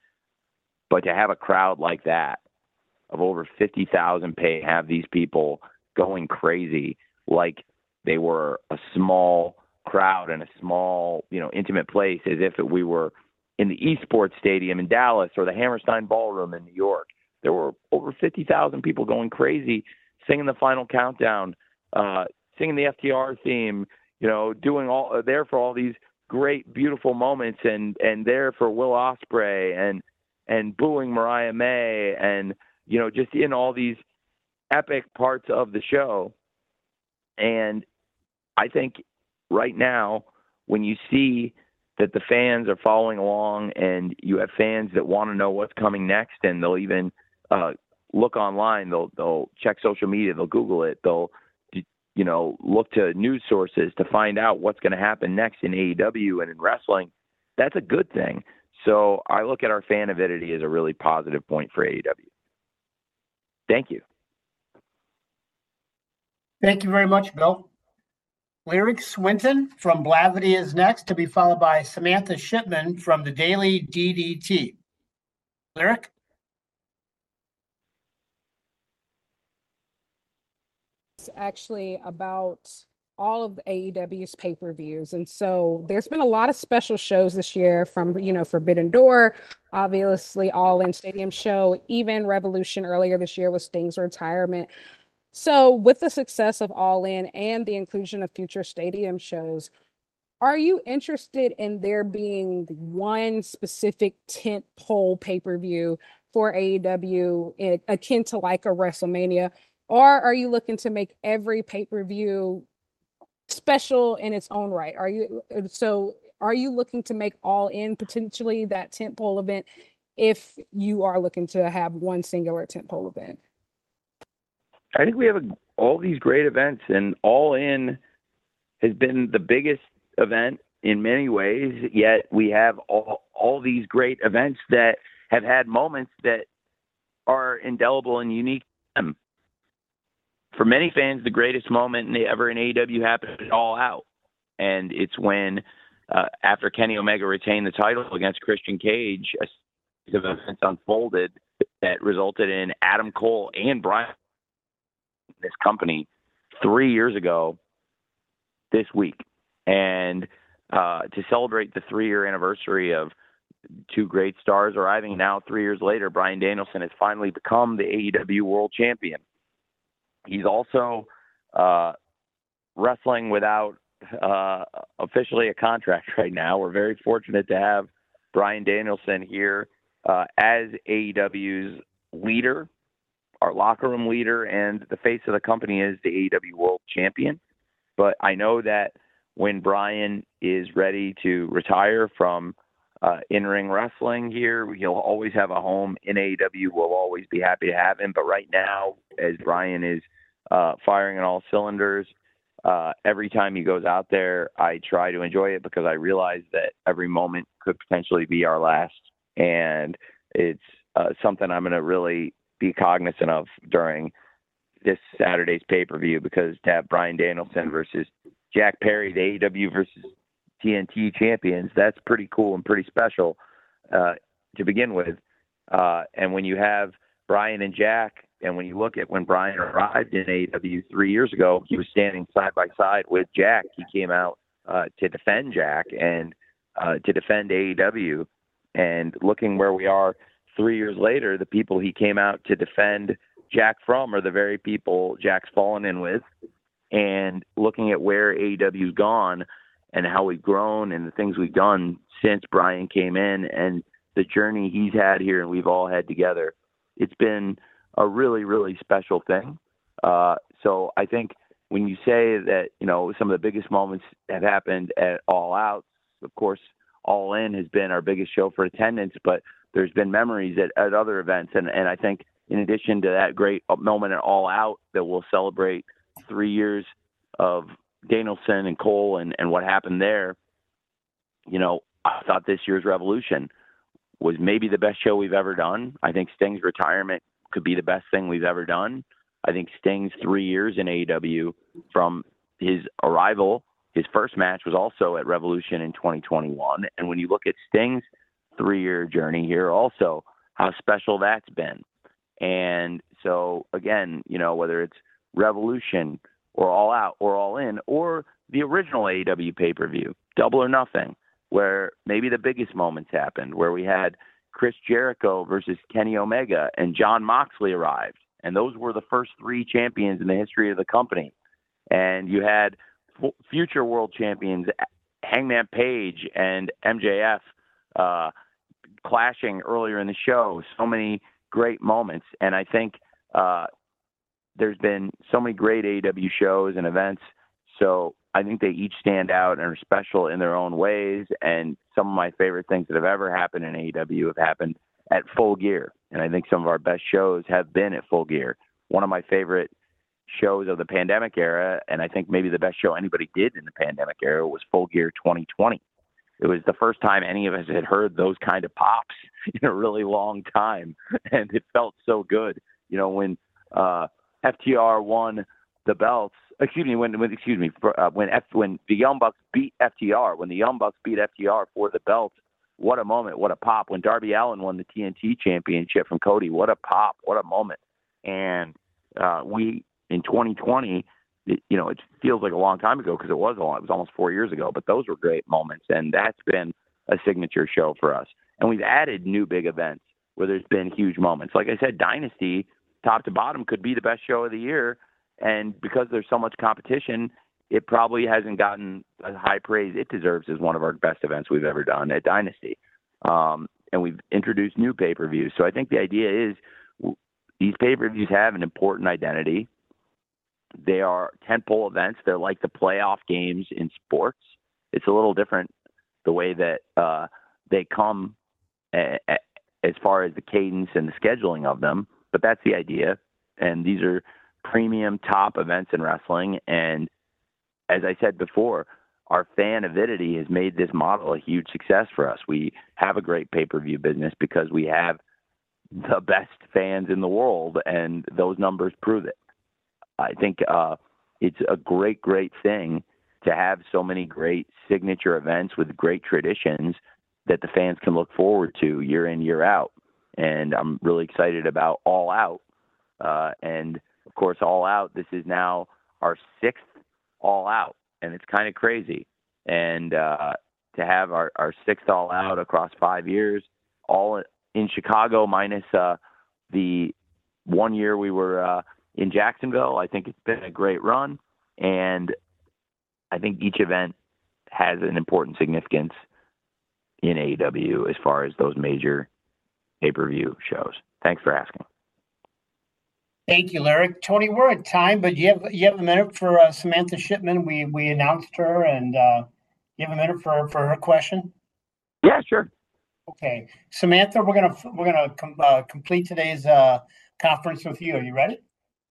But to have a crowd like that of over fifty thousand pay, have these people going crazy like they were a small crowd in a small, you know, intimate place, as if it, we were in the Esports Stadium in Dallas or the Hammerstein Ballroom in New York. There were over fifty thousand people going crazy, singing the final countdown, uh, singing the F T R theme, you know, doing all uh, there for all these great, beautiful moments, and and there for Will Ospreay and and booing Mariah May, and you know, just in all these epic parts of the show. And I think right now, when you see that the fans are following along, and you have fans that want to know what's coming next, and they'll even uh, look online, they'll they'll check social media, they'll Google it, they'll you know look to news sources to find out what's going to happen next in A E W and in wrestling. That's a good thing. So I look at our fan avidity as a really positive point for A E W. Thank you. Thank you very much, Bill. Lyric Swinton from Blavity is next, to be followed by Samantha Shipman from the Daily D D T. Lyric? It's actually about all of the A E W's pay-per-views. And so there's been a lot of special shows this year from, you know, Forbidden Door, obviously All In Stadium Show, even Revolution earlier this year with Sting's retirement. So with the success of All In and the inclusion of future stadium shows, are you interested in there being one specific tent pole pay-per-view for A E W eh, akin to like a WrestleMania? Or are you looking to make every pay-per-view special in its own right? Are you so are you looking to make All In potentially that tentpole event if you are looking to have one singular tentpole event? I think we have a, all these great events, and All In has been the biggest event in many ways, yet we have all, all these great events that have had moments that are indelible and unique to them. For many fans, the greatest moment in the, ever in A E W happened at All Out. And it's when, uh, after Kenny Omega retained the title against Christian Cage, a series of events unfolded that resulted in Adam Cole and Brian, this company, three years ago this week. And uh, to celebrate the three-year anniversary of two great stars arriving now three years later, Bryan Danielson has finally become the A E W World Champion. He's also uh, wrestling without uh, officially a contract right now. We're very fortunate to have Bryan Danielson here uh, as A E W's leader, our locker room leader, and the face of the company is the A E W World Champion. But I know that when Bryan is ready to retire from uh, in-ring wrestling here, he'll always have a home in A E W. We'll always be happy to have him. But right now, as Bryan is uh, firing on all cylinders, uh, every time he goes out there, I try to enjoy it because I realize that every moment could potentially be our last. And it's uh, something I'm going to really be cognizant of during this Saturday's pay-per-view, because to have Bryan Danielson versus Jack Perry, the A E W versus T N T champions, that's pretty cool and pretty special uh, to begin with. Uh, and when you have Bryan and Jack, and when you look at when Bryan arrived in A E W three years ago, he was standing side by side with Jack. He came out uh, to defend Jack and uh, to defend A E W. And looking where we are three years later, the people he came out to defend Jack from are the very people Jack's fallen in with. And looking at where A E W's gone and how we've grown and the things we've done since Bryan came in and the journey he's had here and we've all had together, it's been a really, really special thing. Uh, so I think when you say that, you know, some of the biggest moments have happened at All Out, of course, All In has been our biggest show for attendance, but there's been memories at, at other events. And, and I think in addition to that great moment at All Out that we'll celebrate three years of Danielson and Cole and, and what happened there, you know, I thought this year's Revolution was maybe the best show we've ever done. I think Sting's retirement could be the best thing we've ever done. I think Sting's three years in A E W from his arrival, his first match was also at Revolution in twenty twenty-one. And when you look at Sting's three-year journey here also, how special that's been. And so, again, you know, whether it's Revolution or All Out or All In or the original A E W pay-per-view, Double or Nothing, where maybe the biggest moments happened, where we had Chris Jericho versus Kenny Omega and Jon Moxley arrived. And those were the first three champions in the history of the company. And you had f- future world champions, Hangman Page and M J F, uh, clashing earlier in the show. So many great moments. And I think uh, there's been so many great A E W shows and events. So I think they each stand out and are special in their own ways. And some of my favorite things that have ever happened in A E W have happened at Full Gear. And I think some of our best shows have been at Full Gear. One of my favorite shows of the pandemic era, and I think maybe the best show anybody did in the pandemic era, was Full Gear twenty twenty. It was the first time any of us had heard those kind of pops in a really long time. And it felt so good. You know, when uh, F T R won the belts. Excuse me, when, when excuse me, for, uh, when F, when the Young Bucks beat F T R, when the Young Bucks beat F T R for the belts, what a moment, what a pop. When Darby Allin won the T N T championship from Cody, what a pop, what a moment. And uh, we, in twenty twenty, it, you know, it feels like a long time ago because it was a long, it was almost four years ago, but those were great moments. And that's been a signature show for us. And we've added new big events where there's been huge moments. Like I said, Dynasty, top to bottom, could be the best show of the year. And because there's so much competition, it probably hasn't gotten the high praise it deserves as one of our best events we've ever done at Dynasty. Um, and we've introduced new pay-per-views. So I think the idea is w- these pay-per-views have an important identity. They are tentpole events. They're like the playoff games in sports. It's a little different the way that uh, they come a- a- as far as the cadence and the scheduling of them. But that's the idea. And these are premium top events in wrestling. And as I said before, our fan avidity has made this model a huge success for us. We have a great pay-per-view business because we have the best fans in the world, and those numbers prove it. I think uh, it's a great, great thing to have so many great signature events with great traditions that the fans can look forward to year in, year out. And I'm really excited about All Out. Uh, and, of course, All Out, this is now our sixth All Out, and it's kind of crazy. And uh, to have our, our sixth All Out across five years, all in Chicago minus uh, the one year we were uh, in Jacksonville, I think it's been a great run. And I think each event has an important significance in A E W as far as those major pay-per-view shows. Thanks for asking. Thank you, Larry. Tony, we're at time, but you have you have a minute for uh, Samantha Shipman. We we announced her, and uh, you have a minute for for her question. Yeah, sure. Okay, Samantha, we're gonna we're gonna com- uh, complete today's uh, conference with you. Are you ready?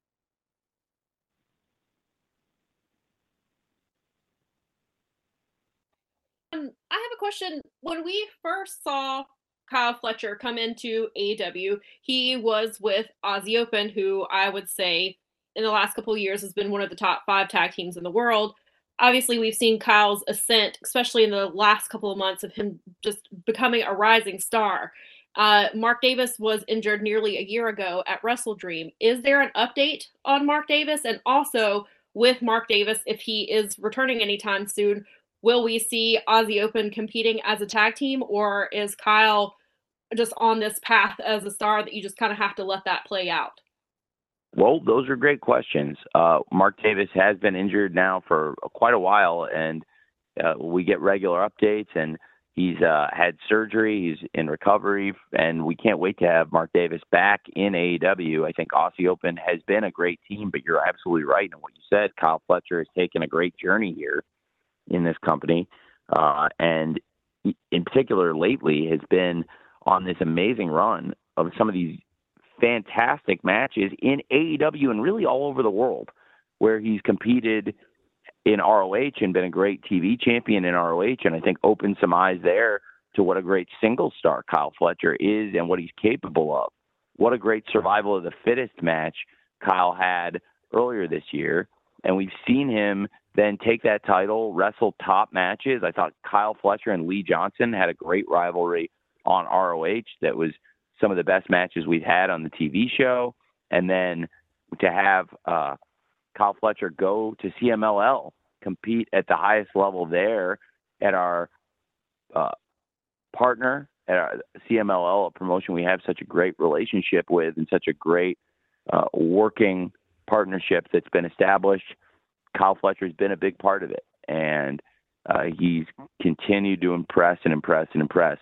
Um, I have a question. When we first saw Kyle Fletcher come into A E W, he was with Aussie Open, who I would say in the last couple of years has been one of the top five tag teams in the world. Obviously, we've seen Kyle's ascent, especially in the last couple of months of him just becoming a rising star. Uh, Mark Davis was injured nearly a year ago at Wrestle Dream. Is there an update on Mark Davis? And also with Mark Davis, if he is returning anytime soon, will we see Aussie Open competing as a tag team, or is Kyle just on this path as a star that you just kind of have to let that play out? Well, those are great questions. Uh, Mark Davis has been injured now for quite a while, and uh, we get regular updates, and he's uh, had surgery. He's in recovery, and we can't wait to have Mark Davis back in A E W. I think Aussie Open has been a great team, but you're absolutely right in what you said. Kyle Fletcher has taken a great journey here in this company, uh, and in particular lately has been on this amazing run of some of these fantastic matches in A E W and really all over the world, where he's competed in R O H and been a great T V champion in R O H, and I think opened some eyes there to what a great single star Kyle Fletcher is and what he's capable of. What a great survival of the fittest match Kyle had earlier this year, and we've seen him then take that title, wrestle top matches. I thought Kyle Fletcher and Lee Johnson had a great rivalry on R O H that was some of the best matches we've had on the T V show. And then to have uh, Kyle Fletcher go to C M L L, compete at the highest level there at our uh, partner, at our C M L L, a promotion we have such a great relationship with and such a great uh, working partnership that's been established. Kyle Fletcher has been a big part of it, and uh, he's continued to impress and impress and impress.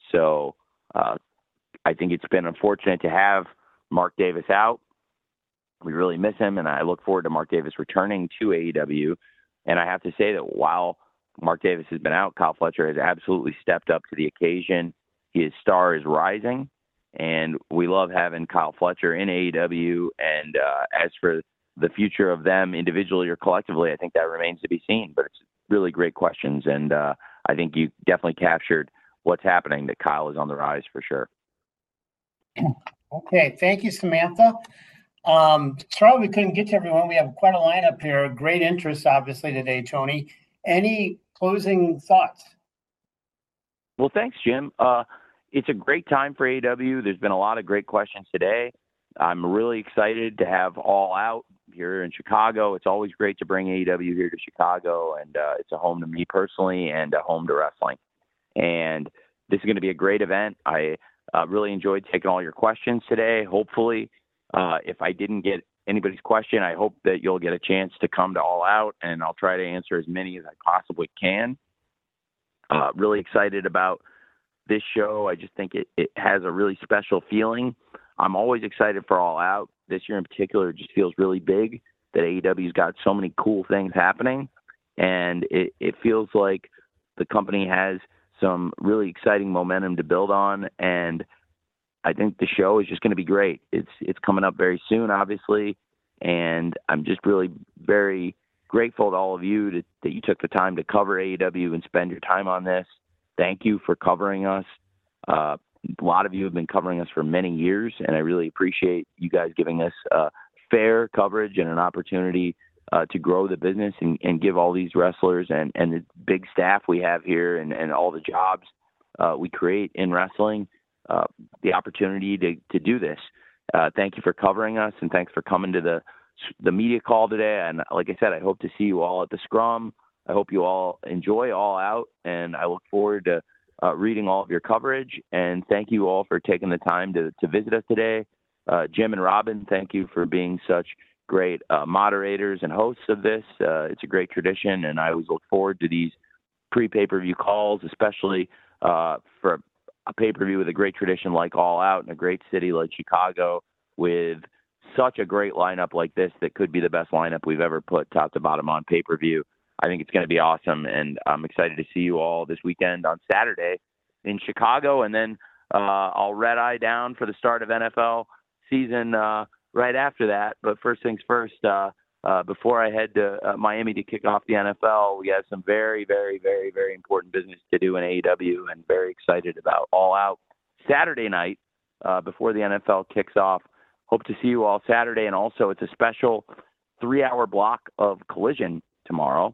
So uh, I think it's been unfortunate to have Mark Davis out. We really miss him, and I look forward to Mark Davis returning to A E W. And I have to say that while Mark Davis has been out, Kyle Fletcher has absolutely stepped up to the occasion. His star is rising, and we love having Kyle Fletcher in A E W. And uh, as for the future of them individually or collectively, I think that remains to be seen. But it's really great questions, and uh, I think you definitely captured what's happening, that Kyle is on the rise for sure. Okay, thank you, Samantha. Um, sorry we couldn't get to everyone. We have quite a lineup here. Great interest, obviously, today, Tony. Any closing thoughts? Well, thanks, Jim. Uh, it's a great time for A E W. There's been a lot of great questions today. I'm really excited to have All Out here in Chicago. It's always great to bring A E W here to Chicago, and uh, it's a home to me personally and a home to wrestling. And this is going to be a great event. I uh, really enjoyed taking all your questions today. Hopefully, uh, if I didn't get anybody's question, I hope that you'll get a chance to come to All Out, and I'll try to answer as many as I possibly can. Uh, really excited about this show. I just think it, it has a really special feeling. I'm always excited for All Out. This year in particular, it just feels really big that A E W's got so many cool things happening. And it, it feels like the company has some really exciting momentum to build on. And I think the show is just going to be great. It's, it's coming up very soon, obviously. And I'm just really very grateful to all of you to, that you took the time to cover A E W and spend your time on this. Thank you for covering us. Uh, a lot of you have been covering us for many years, and I really appreciate you guys giving us uh, fair coverage and an opportunity uh, to grow the business and, and give all these wrestlers and, and the big staff we have here and, and all the jobs uh, we create in wrestling uh, the opportunity to, to do this. Uh, thank you for covering us, and thanks for coming to the the media call today. And like I said, I hope to see you all at the Scrum. I hope you all enjoy All Out, and I look forward to uh, reading all of your coverage. And thank you all for taking the time to, to visit us today. Uh, Jim and Robin, thank you for being such great uh, moderators and hosts of this. Uh, it's a great tradition, and I always look forward to these pre-pay-per-view calls, especially uh, for a pay-per-view with a great tradition like All Out in a great city like Chicago with such a great lineup like this that could be the best lineup we've ever put top to bottom on pay-per-view. I think it's going to be awesome, and I'm excited to see you all this weekend on Saturday in Chicago, and then uh, I'll red-eye down for the start of N F L season uh, right after that. But first things first, uh, uh, before I head to uh, Miami to kick off the N F L, we have some very, very, very, very important business to do in A E W, and very excited about All Out Saturday night uh, before the N F L kicks off. Hope to see you all Saturday, and also it's a special three-hour block of Collision tomorrow.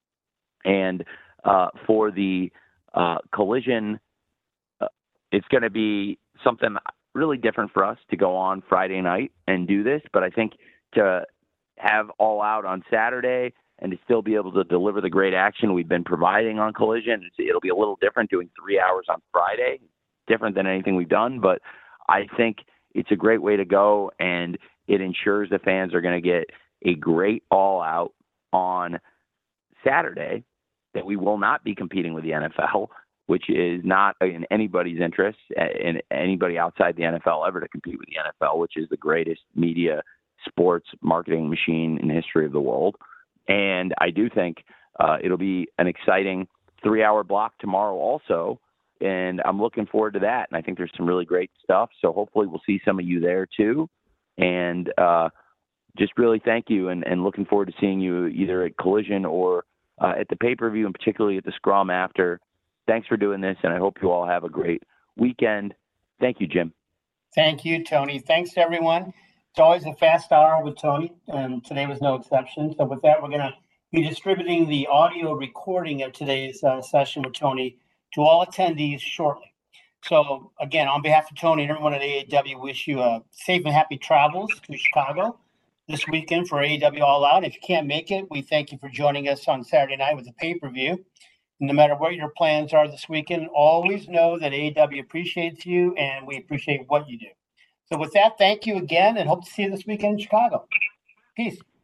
And uh, for the uh, Collision, uh, it's going to be something really different for us to go on Friday night and do this. But I think to have All Out on Saturday and to still be able to deliver the great action we've been providing on Collision, it's, it'll be a little different doing three hours on Friday, different than anything we've done. But I think it's a great way to go, and it ensures the fans are going to get a great All Out on Saturday, that we will not be competing with the N F L, which is not in anybody's interest, in anybody outside the N F L ever to compete with the N F L, which is the greatest media sports marketing machine in the history of the world. And I do think uh, it'll be an exciting three-hour block tomorrow also, and I'm looking forward to that. And I think there's some really great stuff. So hopefully we'll see some of you there too. And uh, just really thank you, and, and looking forward to seeing you either at Collision or uh, at the pay-per-view, and particularly at the Scrum after. Thanks for doing this, and I hope you all have a great weekend. Thank you, Jim. Thank you, Tony. Thanks, everyone. It's always a fast hour with Tony, and today was no exception. So with that, we're going to be distributing the audio recording of today's uh, session with Tony to all attendees shortly. So again, on behalf of Tony and everyone at A E W, wish you a safe and happy travels to Chicago this weekend for A E W All Out. If you can't make it, we thank you for joining us on Saturday night with the pay-per-view. No matter what your plans are this weekend, always know that A E W appreciates you, and we appreciate what you do. So with that, thank you again, and hope to see you this weekend in Chicago. Peace.